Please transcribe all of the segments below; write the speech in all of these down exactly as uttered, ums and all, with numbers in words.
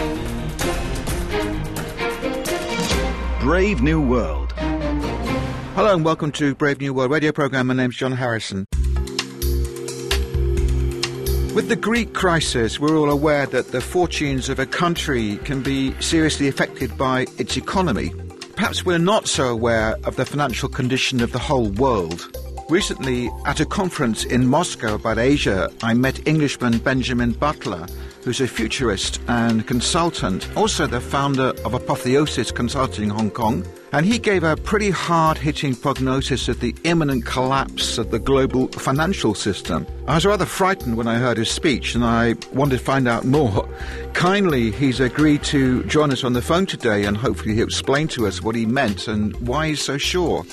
Brave New World. Hello and welcome to Brave New World radio programme. My name's John Harrison. With the Greek crisis, we're all aware that the fortunes of a country can be seriously affected by its economy. Perhaps we're not so aware of the financial condition of the whole world. Recently, at a conference in Moscow about Asia, I met Englishman Benjamin Butler, who's a futurist and consultant, also the founder of Apotheosis Consulting in Hong Kong, and he gave a pretty hard-hitting prognosis of the imminent collapse of the global financial system. I was rather frightened when I heard his speech, and I wanted to find out more. Kindly, he's agreed to join us on the phone today, and hopefully he'll explain to us what he meant and why he's so sure.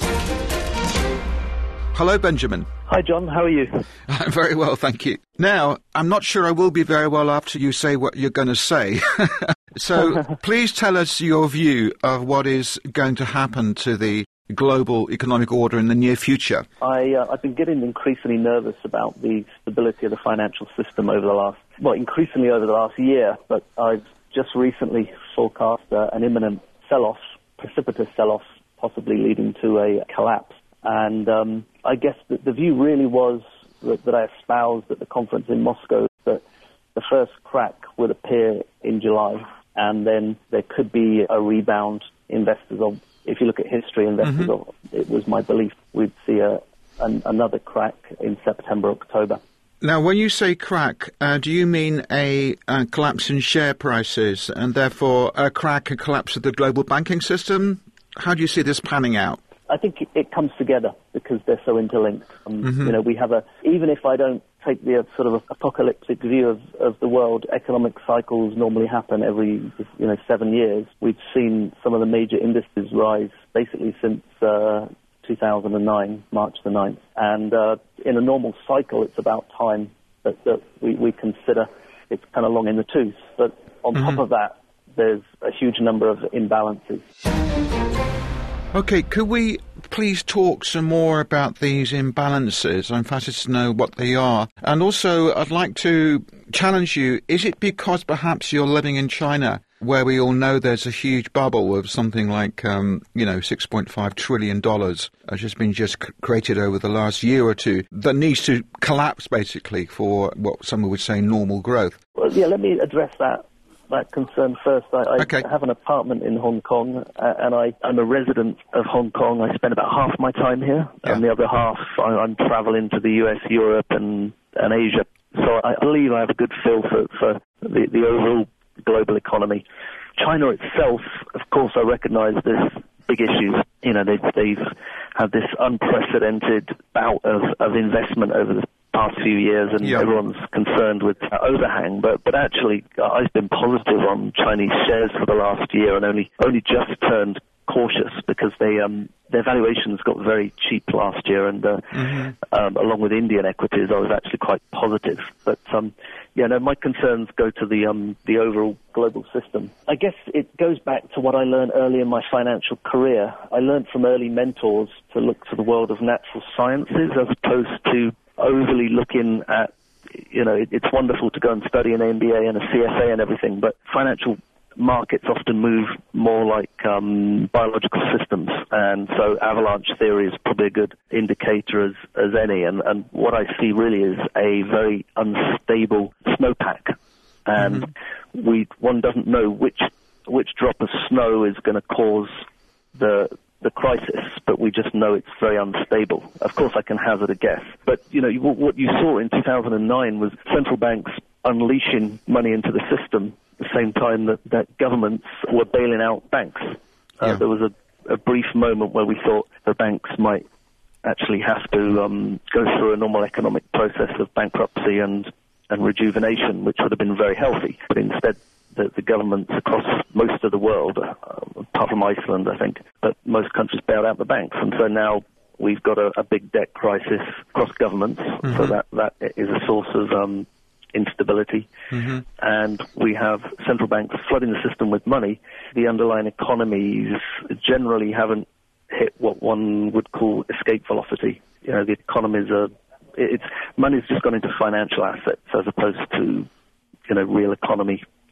Hello, Benjamin. Hi, John. How are you? I'm very well, thank you. Now, I'm not sure I will be very well after you say what you're going to say. So please tell us your view of what is going to happen to the global economic order in the near future. I, uh, I've been getting increasingly nervous about the stability of the financial system over the last, well, increasingly over the last year, but I've just recently forecast uh, an imminent sell-off, precipitous sell-off, possibly leading to a collapse. And um, I guess that the view really was that, that I espoused at the conference in Moscow that the first crack would appear in July, and then there could be a rebound. Investors, of, if you look at history, investors, mm-hmm. of, it was my belief we'd see a, an, another crack in September, October. Now, when you say crack, uh, do you mean a, a collapse in share prices and therefore a crack, a collapse of the global banking system? How do you see this panning out? I think it comes together because they're so interlinked. Um, mm-hmm. You know, we have a, even if I don't take the uh, sort of apocalyptic view of, of the world, economic cycles normally happen every, you know, seven years. We've seen some of the major indices rise basically since uh, two thousand nine, March the ninth. And uh, in a normal cycle, it's about time that, that we, we consider it's kind of long in the tooth. But on mm-hmm. top of that, there's a huge number of imbalances. OK, could we please talk some more about these imbalances? I'm fascinated to know what they are. And also, I'd like to challenge you, is it because perhaps you're living in China, where we all know there's a huge bubble of something like, um, you know, six point five trillion dollars has just been just c- created over the last year or two that needs to collapse, basically, for what someone would say normal growth? Well, yeah, let me address that. That concern first. I, I okay. have an apartment in Hong Kong, uh, and I, I'm a resident of Hong Kong. I spend about half my time here, yeah. and the other half I, I'm traveling to the U S, Europe, and, and Asia. So I believe I have a good feel for, for the, the overall global economy. China itself, of course, I recognise there's big issues. You know, they've, they've had this unprecedented bout of, of investment over the past few years, and yeah. everyone's concerned with uh, overhang. But but actually, uh, I've been positive on Chinese shares for the last year, and only only just turned cautious because they um their valuations got very cheap last year, and uh, mm-hmm. um, along with Indian equities, I was actually quite positive. But um yeah, no, my concerns go to the um the overall global system. I guess it goes back to what I learned early in my financial career. I learned from early mentors to look to the world of natural sciences as opposed to overly looking at, you know, it, it's wonderful to go and study an M B A and a C F A and everything, but financial markets often move more like um, biological systems, and so avalanche theory is probably a good indicator as, as any, and, and what I see really is a very unstable snowpack, and mm-hmm. we one doesn't know which which drop of snow is going to cause the the crisis, but we just know it's very unstable. Of course, I can hazard a guess. But, you know, what you saw in two thousand nine was central banks unleashing money into the system at the same time that, that governments were bailing out banks. Uh, yeah. There was a, a brief moment where we thought the banks might actually have to um, go through a normal economic process of bankruptcy and, and rejuvenation, which would have been very healthy. But instead, the, the governments across most of the world, uh, apart from Iceland, I think, but most countries bailed out the banks. And so now we've got a, a big debt crisis across governments, mm-hmm. so that, that is a source of um, instability. Mm-hmm. And we have central banks flooding the system with money. The underlying economies generally haven't hit what one would call escape velocity. You know, the economies are, it's, money's just gone into financial assets as opposed to, you know, real economy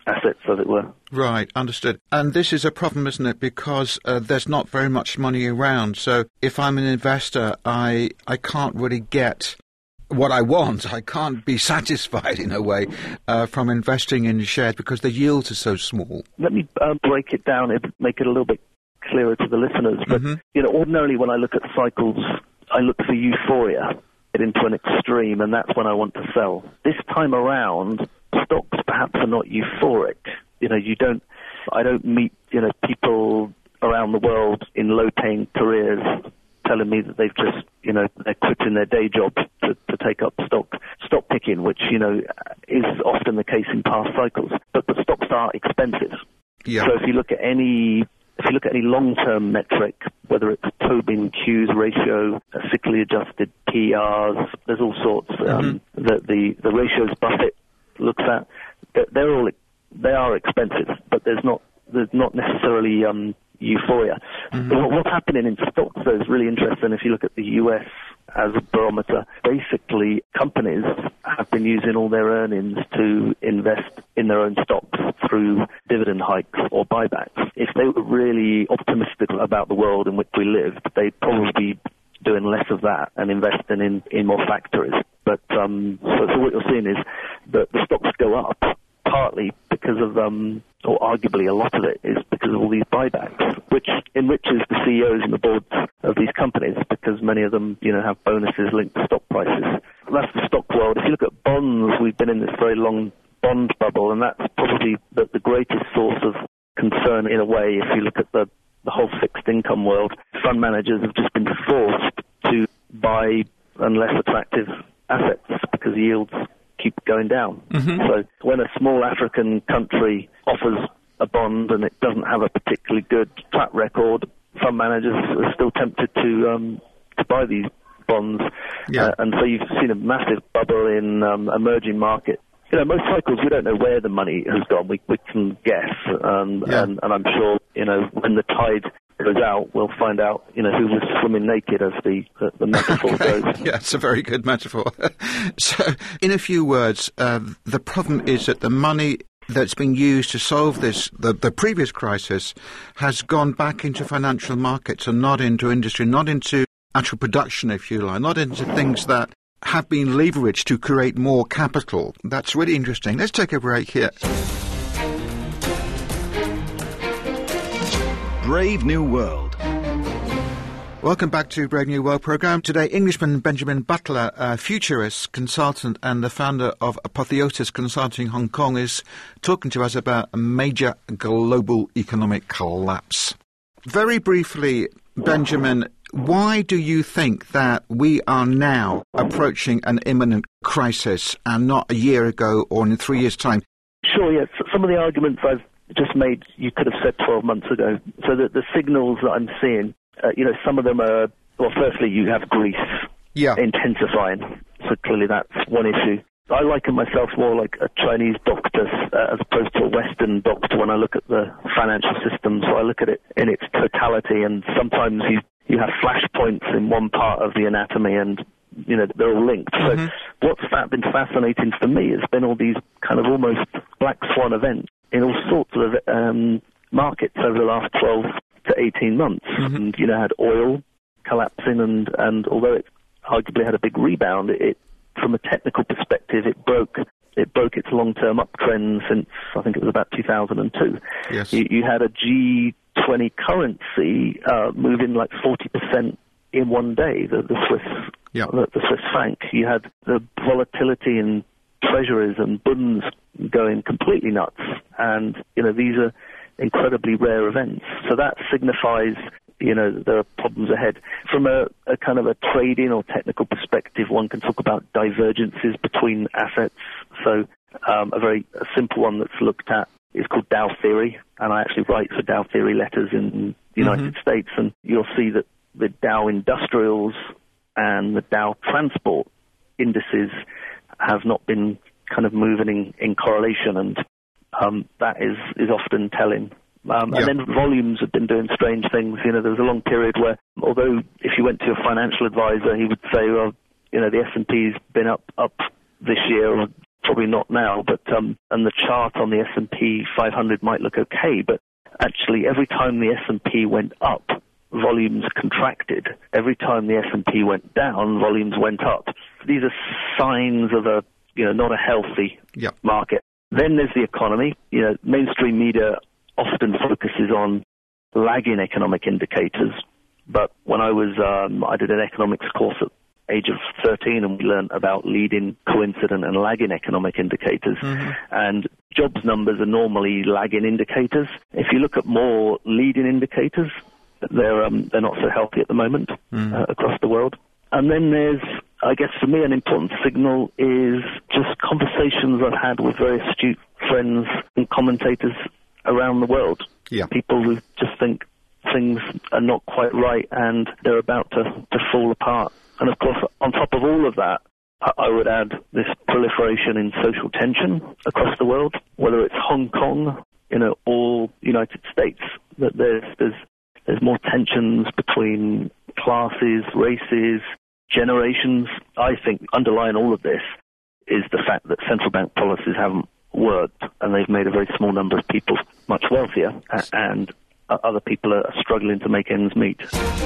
assets, as it were. Right, understood. And this is a problem, isn't it? Because uh, there's not very much money around. So if I'm an investor, I I can't really get what I want. I can't be satisfied in a way uh, from investing in shares because the yields are so small. Let me uh, break it down and make it a little bit clearer to the listeners. But mm-hmm. you know, ordinarily when I look at cycles, I look for euphoria, get into an extreme, and that's when I want to sell. This time around, stocks perhaps are not euphoric. You know, you don't, I don't meet, you know, people around the world in low-paying careers telling me that they've just, you know, they're quitting their day job to, to take up stock stock picking, which, you know, is often the case in past cycles. But the stocks are expensive. Yeah. So if you look at any, if you look at any long-term metric, whether it's Tobin Q's ratio, cyclically adjusted P Rs, there's all sorts. Mm-hmm. Um, the, the the ratios Buffett looks at, they're all they are expensive, but there's not there's not necessarily um, euphoria. Mm-hmm. But what's happening in stocks though is really interesting. If you look at the U S as a barometer, basically companies have been using all their earnings to invest in their own stocks through dividend hikes or buybacks. If they were really optimistic about the world in which we live, they'd probably be doing less of that and investing in, in more factories. But um, so, so what you're seeing is that the stocks go up partly because of, um, or arguably a lot of it is because of all these buybacks, which enriches the C E Os and the boards of these companies because many of them, you know, have bonuses linked to stock prices. That's the stock world. If you look at bonds, we've been in this very long bond bubble, and that's probably the, the greatest source of concern in a way. If you look at the, the whole fixed income world, fund managers have just been forced to buy less attractive assets because yields keep going down. Mm-hmm. So when a small African country offers a bond and it doesn't have a particularly good track record, fund managers are still tempted to um, to buy these bonds. Yeah. Uh, and so you've seen a massive bubble in um, emerging markets. You know, most cycles we don't know where the money has gone. We we can guess, um, yeah. and, and I'm sure, you know, when the tide goes out, we'll find out, you know, who was swimming naked, as the, the, the metaphor okay. goes. Yeah, it's a very good metaphor. So, in a few words, uh, the problem is that the money that's been used to solve this, the, the previous crisis, has gone back into financial markets and not into industry, not into actual production, if you like, not into things that have been leveraged to create more capital. That's really interesting. Let's take a break here. Brave New World. Welcome back to Brave New World programme. Today, Englishman Benjamin Butler, a futurist, consultant and the founder of Apotheosis Consulting Hong Kong, is talking to us about a major global economic collapse. Very briefly, Benjamin, why do you think that we are now approaching an imminent crisis and not a year ago or in three years' time? Sure, yes. Some of the arguments I've just made, you could have said twelve months ago. So that the signals that I'm seeing, uh, you know, some of them are, well, firstly, you have Greece yeah. intensifying. So clearly that's one issue. I liken myself more like a Chinese doctor uh, as opposed to a Western doctor when I look at the financial system. So I look at it in its totality, and sometimes you, you have flashpoints in one part of the anatomy and, you know, they're all linked. Mm-hmm. So what's that been fascinating for me has been all these kind of almost black swan events in all sorts of um, markets over the last twelve to eighteen months. Mm-hmm. And, you know, had oil collapsing, and, and although it arguably had a big rebound, it, it from a technical perspective, it broke it broke its long-term uptrend since, I think it was about two thousand two. Yes. You, you had a G twenty currency uh, moving like forty percent in one day, the, the Swiss yeah. the, the Swiss franc. You had the volatility in treasuries and bonds going completely nuts. And, you know, these are incredibly rare events. So that signifies, you know, there are problems ahead. From a, a kind of a trading or technical perspective, one can talk about divergences between assets. So um, a very a simple one that's looked at is called Dow theory, and I actually write for Dow theory letters in the United mm-hmm. States, and you'll see that the Dow Industrials and the Dow Transport indices have not been kind of moving in, in correlation, and um, that is, is often telling. Um, yeah. And then volumes have been doing strange things. You know, there was a long period where, although if you went to a financial advisor, he would say, well, you know, the S and P's been up up this year or probably not now, but um, and the chart on the S and P five hundred might look okay, but actually every time the S and P went up, volumes contracted. Every time the S and P went down, volumes went up. These are signs of a, you know, not a healthy yep. market. Then there's the economy. You know, mainstream media often focuses on lagging economic indicators, but when I was, um, I did an economics course at age of thirteen, and we learned about leading, coincident, and lagging economic indicators. Mm-hmm. And jobs numbers are normally lagging indicators. If you look at more leading indicators, they're um, they're not so healthy at the moment mm. uh, across the world. And then there's, I guess for me, an important signal is just conversations I've had with very astute friends and commentators around the world. Yeah. People who just think things are not quite right and they're about to, to fall apart. And of course, on top of all of that, I would add this proliferation in social tension across the world, whether it's Hong Kong, you know, or United States. That there's there's there's more tensions between classes, races, generations. I think underlying all of this is the fact that central bank policies haven't worked, and they've made a very small number of people much wealthier, and other people are struggling to make ends meet.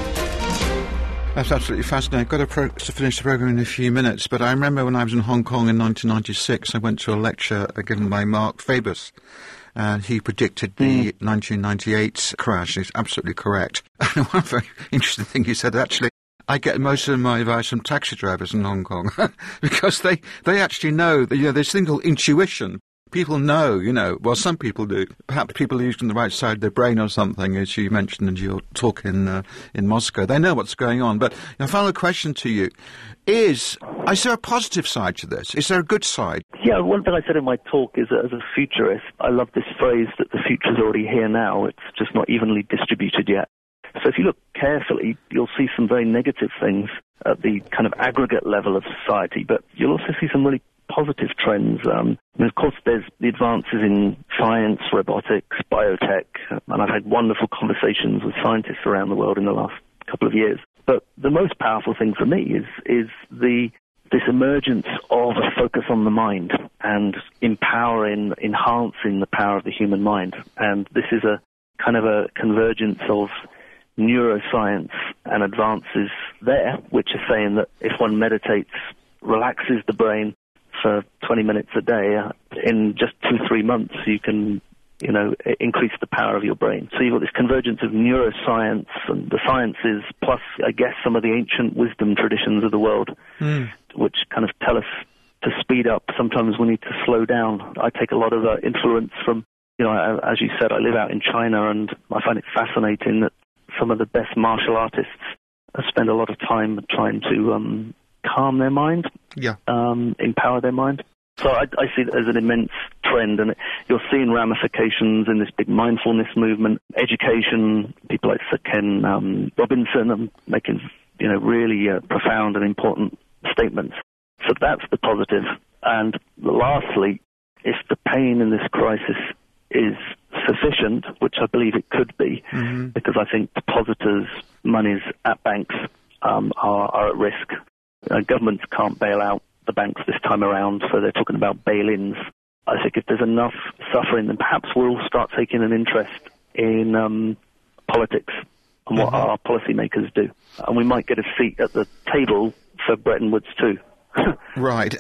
That's absolutely fascinating. I've got to, pro- to finish the programme in a few minutes, but I remember when I was in Hong Kong in nineteen ninety-six, I went to a lecture given by Mark Fabus, and he predicted the mm. nineteen ninety-eight crash. He's absolutely correct. And one very interesting thing he said, actually, I get most of my advice from taxi drivers in Hong Kong, because they, they actually know, that, you know, there's a thing called intuition. People know, you know, well, some people do. Perhaps people using the right side of their brain or something, as you mentioned in your talk in uh, in Moscow. They know what's going on. But a final question to you is, is there a positive side to this? Is there a good side? Yeah, one thing I said in my talk is that as a futurist, I love this phrase that the future's already here now. It's just not evenly distributed yet. So if you look carefully, you'll see some very negative things at the kind of aggregate level of society, but you'll also see some really positive trends. Um, and of course, there's the advances in science, robotics, biotech, and I've had wonderful conversations with scientists around the world in the last couple of years. But the most powerful thing for me is is the this emergence of a focus on the mind and empowering, enhancing the power of the human mind. And this is a kind of a convergence of neuroscience and advances there, which are saying that if one meditates, relaxes the brain for twenty minutes a day, uh, in just two, three months, you can, you know, increase the power of your brain. So you've got this convergence of neuroscience and the sciences, plus, I guess, some of the ancient wisdom traditions of the world, mm. which kind of tell us to speed up. Sometimes we need to slow down. I take a lot of uh, influence from, you know, as you said, I live out in China, and I find it fascinating that some of the best martial artists spend a lot of time trying to um, calm their mind, yeah, um, empower their mind. So I, I see it as an immense trend, and you're seeing ramifications in this big mindfulness movement, education. People like Sir Ken um, Robinson are making, you know, really uh, profound and important statements. So that's the positive. And lastly, if the pain in this crisis is sufficient, which I believe it could be, mm-hmm. because I think depositors' monies at banks um, are, are at risk. Uh, governments can't bail out the banks this time around, so they're talking about bail-ins. I think if there's enough suffering, then perhaps we'll start taking an interest in um, politics and what mm-hmm. our policymakers do. And we might get a seat at the table for Bretton Woods too. Right.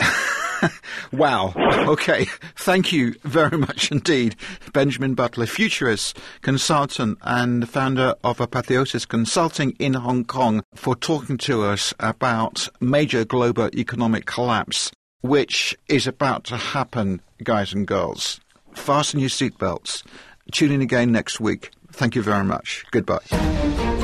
Wow. Okay. Thank you very much indeed, Benjamin Butler, futurist, consultant and founder of Apotheosis Consulting in Hong Kong, for talking to us about major global economic collapse, which is about to happen, guys and girls. Fasten your seatbelts. Tune in again next week. Thank you very much. Goodbye.